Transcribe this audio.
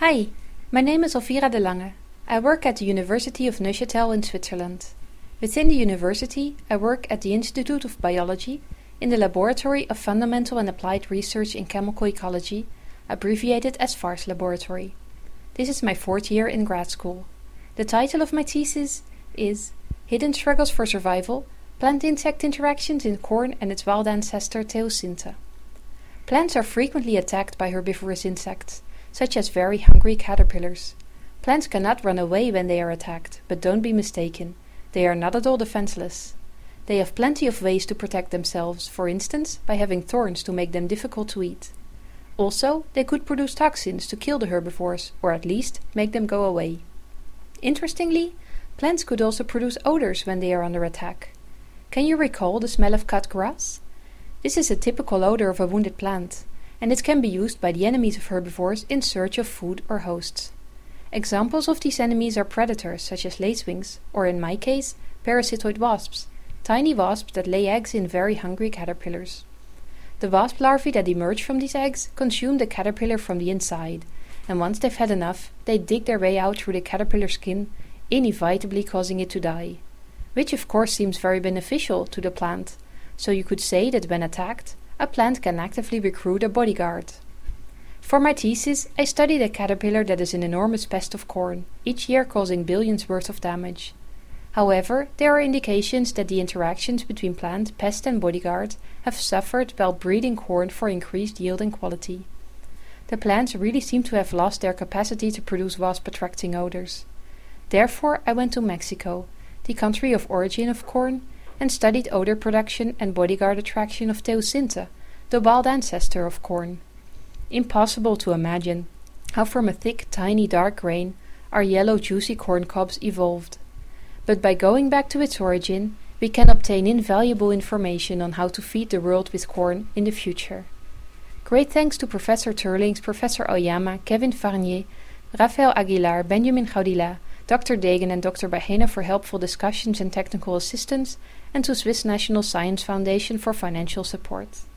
Hi, my name is Elvira de Lange. I work at the University of Neuchâtel in Switzerland. Within the university, I work at the Institute of Biology in the Laboratory of Fundamental and Applied Research in Chemical Ecology, abbreviated as FARS Laboratory. This is my fourth year in grad school. The title of my thesis is Hidden Struggles for Survival, Plant-Insect Interactions in Corn and its Wild Ancestor Teosinte. Plants are frequently attacked by herbivorous insects, such as very hungry caterpillars. Plants cannot run away when they are attacked, but don't be mistaken, they are not at all defenseless. They have plenty of ways to protect themselves, for instance, by having thorns to make them difficult to eat. Also, they could produce toxins to kill the herbivores, or at least make them go away. Interestingly, plants could also produce odors when they are under attack. Can you recall the smell of cut grass? This is a typical odor of a wounded plant, and it can be used by the enemies of herbivores in search of food or hosts. Examples of these enemies are predators such as lacewings, or in my case, parasitoid wasps, tiny wasps that lay eggs in very hungry caterpillars. The wasp larvae that emerge from these eggs consume the caterpillar from the inside, and once they've had enough, they dig their way out through the caterpillar skin, inevitably causing it to die. Which of course seems very beneficial to the plant, so you could say that when attacked, a plant can actively recruit a bodyguard. For my thesis, I studied a caterpillar that is an enormous pest of corn, each year causing billions worth of damage. However, there are indications that the interactions between plant, pest and bodyguard have suffered while breeding corn for increased yield and quality. The plants really seem to have lost their capacity to produce wasp-attracting odors. Therefore, I went to Mexico, the country of origin of corn, and studied odor production and bodyguard attraction of Teosinte, the wild ancestor of corn. Impossible to imagine how from a thick, tiny, dark grain our yellow, juicy corn cobs evolved. But by going back to its origin, we can obtain invaluable information on how to feed the world with corn in the future. Great thanks to Professor Teurlings, Professor Oyama, Kevin Farnier, Rafael Aguilar, Benjamin Gaudila, Dr. Degen and Dr. Bahena for helpful discussions and technical assistance, and to Swiss National Science Foundation for financial support.